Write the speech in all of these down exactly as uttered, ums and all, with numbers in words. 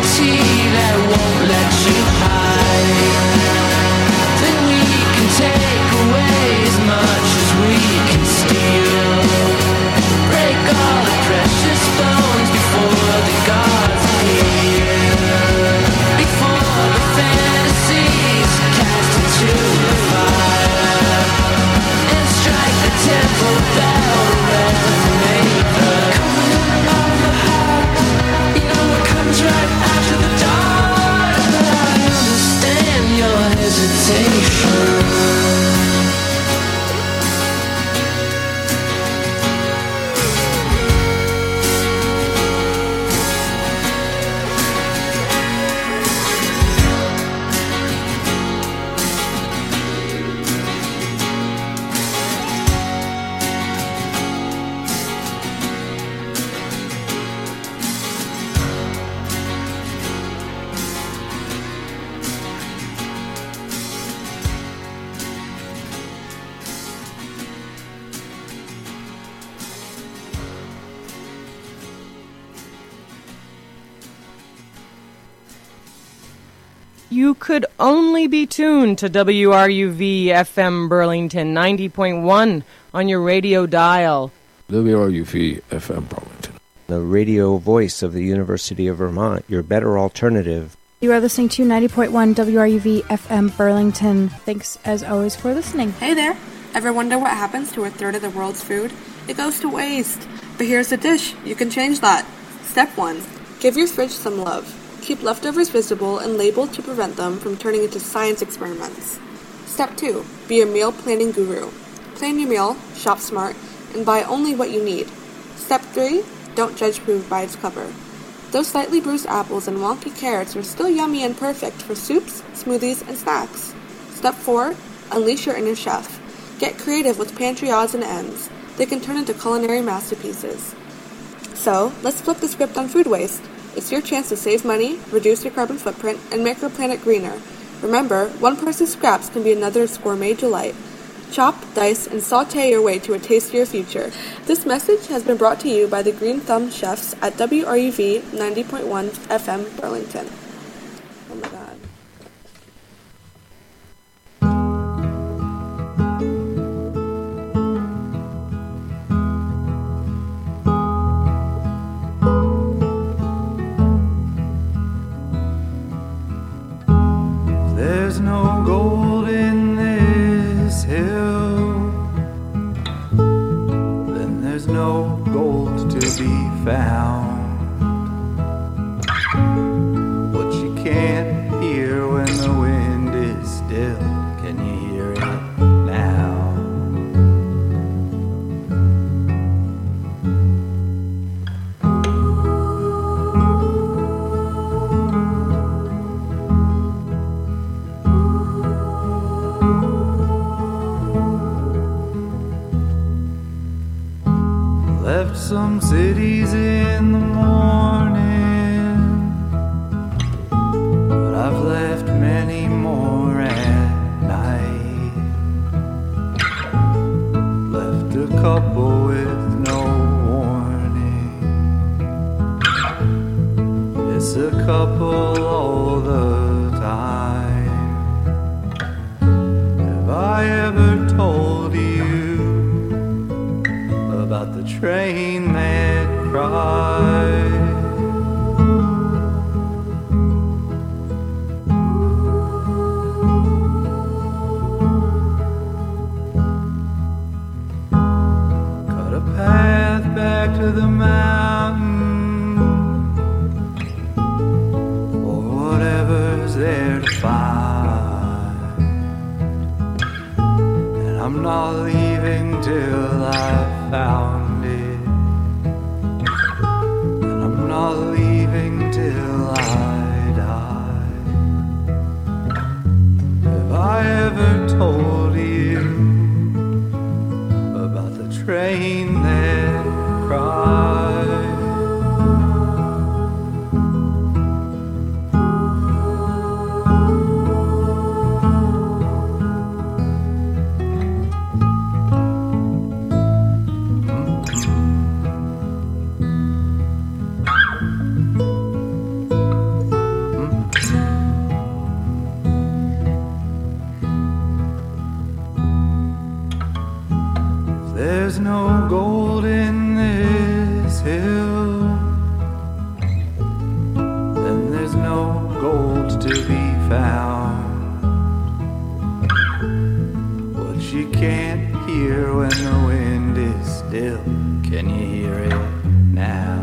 You could only be tuned to W R U V F M Burlington ninety point one on your radio dial. W R U V F M Burlington, the radio voice of the University of Vermont, your better alternative. You are listening to ninety point one W R U V F M Burlington. Thanks, as always, for listening. Hey there. Ever wonder what happens to a third of the world's food? It goes to waste. But here's a dish. You can change that. Step one. Give your fridge some love. Keep leftovers visible and labeled to prevent them from turning into science experiments. Step two. Be a meal planning guru. Plan your meal, shop smart, and buy only what you need. Step three. Don't judge food by its cover. Those slightly bruised apples and wonky carrots are still yummy and perfect for soups, smoothies, and snacks. Step four. Unleash your inner chef. Get creative with pantry odds and ends. They can turn into culinary masterpieces. So, let's flip the script on food waste. It's your chance to save money, reduce your carbon footprint, and make our planet greener. Remember, one person's scraps can be another's gourmet delight. Chop, dice, and sauté your way to a tastier future. This message has been brought to you by the Green Thumb Chefs at W R U V ninety point one F M Burlington. Oh my god. There's no gold in this hill, then there's no gold to be found. What you can't hear when the wind is still, can you hear it now? Left some cities in the morning, but I've left many more at night. Left a couple with no warning. It's a couple all the time. Have I ever told you about the train that cried? Cut a path back to the mountain for whatever's there to find, and I'm not leaving till I found it, and I'm not leaving till I die. Have I ever told you about the train that cried? gold to be found. What you can't hear when the wind is still, can you hear it now?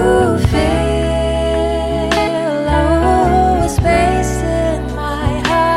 Space in my heart.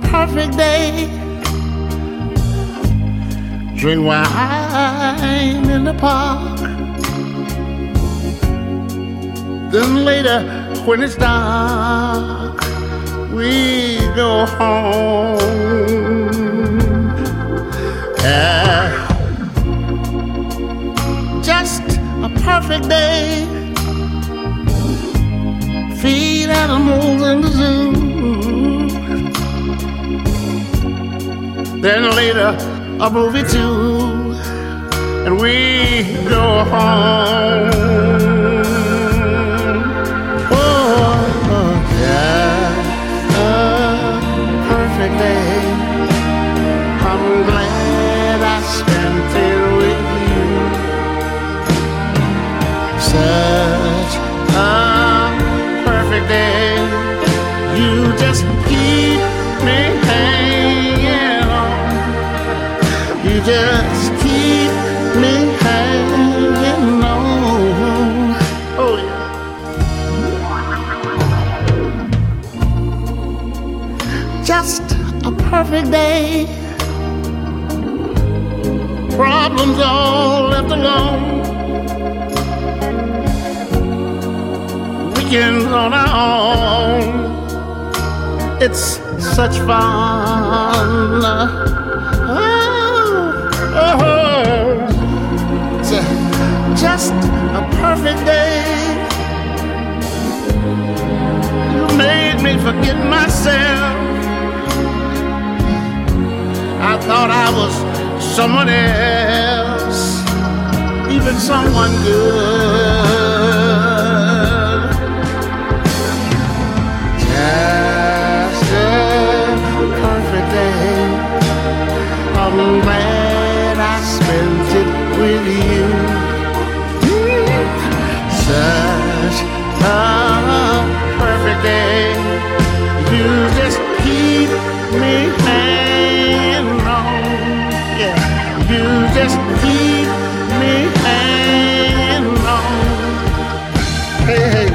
perfect day. Drink wine in the park. Then later, when it's dark, we go home. Yeah. Just a perfect day. Feed animals in the zoo. Then later, a movie too, and we go home. Oh, yeah, a perfect day. I'm glad I spent it with you. Such a perfect day. You just keep me hanging on. You just keep me hanging on. Oh yeah. Just a perfect day. Problems all left alone. Weekends on our own. It's such fun. Oh, oh, it's a, just a perfect day. You made me forget myself. I thought I was someone else, even someone good. Just a perfect day. I'm glad I spent it with you. Such a perfect day. You just keep me hanging on. Yeah, you just keep me hanging on. Hey, hey.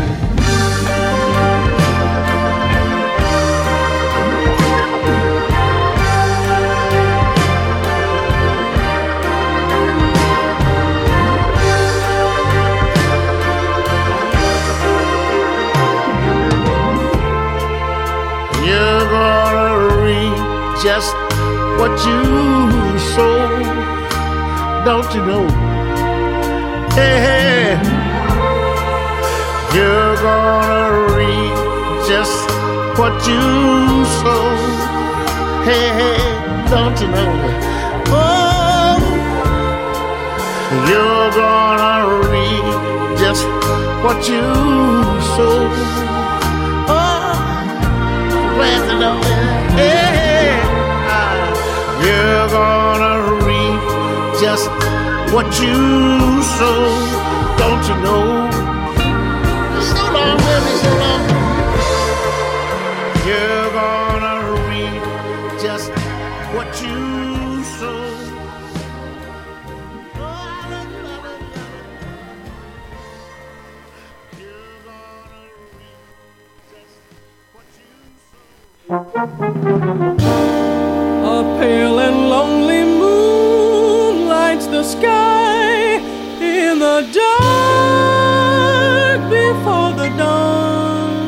You're gonna reap just what you sow, don't you know? Hey, hey. You're gonna reap just what you sow. Hey, hey, don't you know? Oh, you're gonna reap just what you sow. Glad to know that. Hey, you're gonna reap just what you sow, don't you know? So long, baby, so long. You're gonna reap just what you sow. Oh, I love you, I love you, I love you. You're gonna reap just what you A pale and lonely moon lights the sky in the dark before the dawn.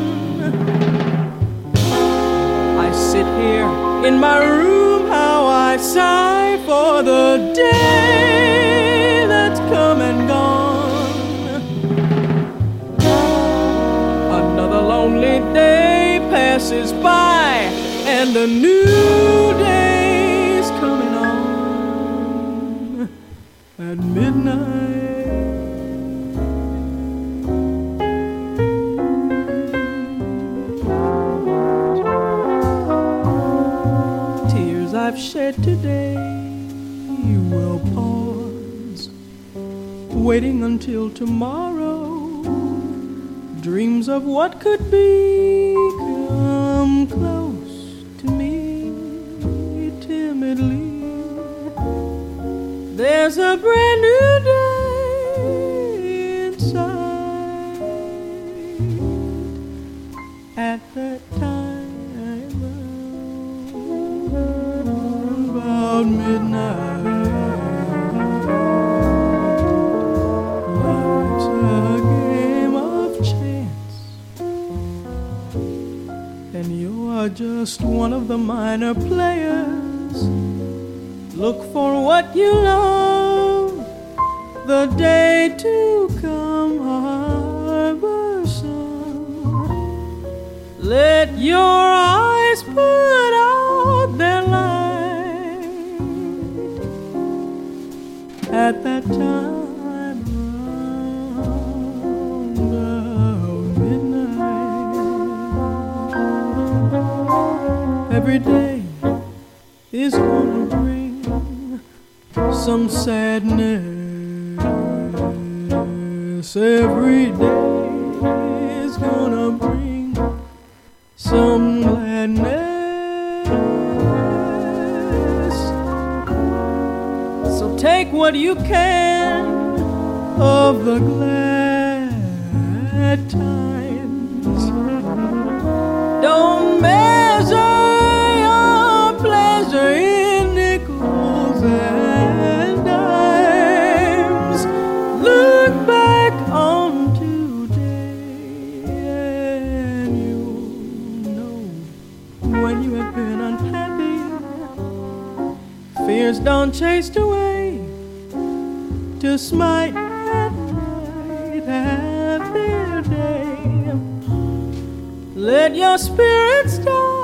I sit here in my room, how I sigh for the day that's come and gone. Another lonely day passes by, and a new day's coming on at midnight. Tears I've shed today will pause, waiting until tomorrow. Dreams of what could be come close to me timidly. There's a brand new day inside. At that time about midnight. Life's a game of chance, and you are just one of the minor players. Look for what you love, the day to come, harbor sun. Let your eyes put out their light at that time round midnight. Every day is gonna bring some sadness. Every day is gonna bring some gladness. So take what you can of the glad times. Don't measure your pleasure in nickels and dimes. Look back on today and you'll know when you have been unhappy. Fears don't chase away to smite at night. Happy day. Let your spirits die.